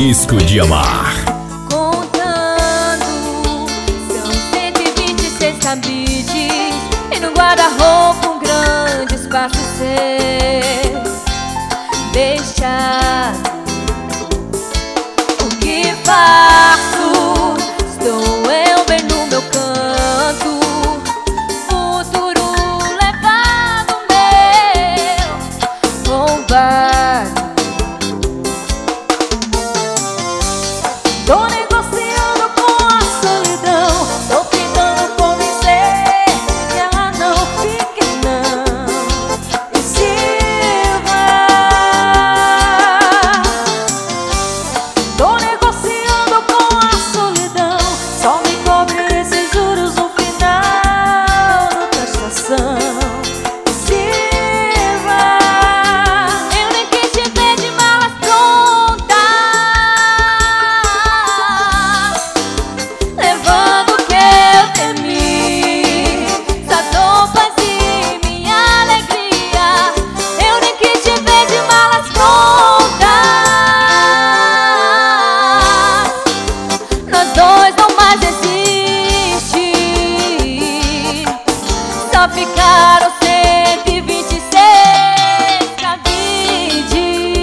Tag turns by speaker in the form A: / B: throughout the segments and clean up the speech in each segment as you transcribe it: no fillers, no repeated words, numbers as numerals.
A: Risco de Amar.
B: Contando, são 126 cabides e no guarda-roupa um grande espaço seu deixado. O que faço? Estou eu bem no meu canto, futuro levado meu, roubado. Tô negociando com a solidão, tô tentando convencer que ela não fique não, e se vai. Tô negociando com a solidão, só me cobre esses juros no final da prestação. E se vai, eu nem quis te ver de malas prontas, levando o que eu temi, só dou paz e minha alegria. Eu nem quis te ver de malas prontas, nós dois não mais existe, só ficaram 126 cabides.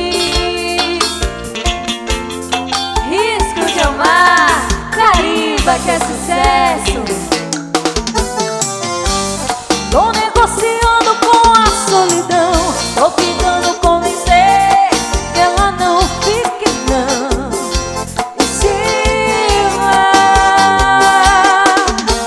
B: Risco de Amar, Cariba que é sucesso. Tô negociando com a solidão, tô tentando convencer que ela não fique não, e se vai.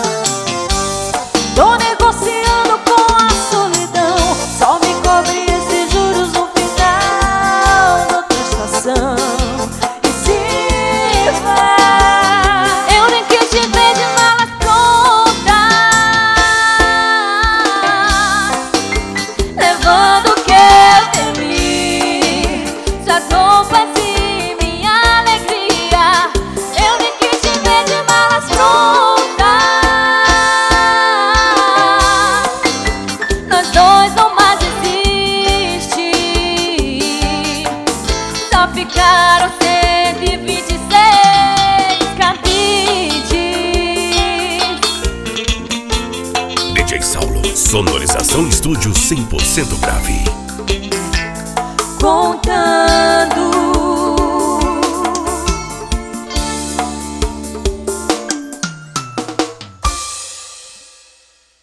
B: Tô negociando com a solidão, só me cobre esses juros no final da prestação. E se vai, eu nem quis te ver de malas prontas, levando o que eu temi, só dou paz e minha alegria. Eu nem quis te ver de malas prontas, nós dois não mais existe, só ficaram 126 cabides.
A: DJ Saulo, sonorização estúdio 100% grave.
B: Contando,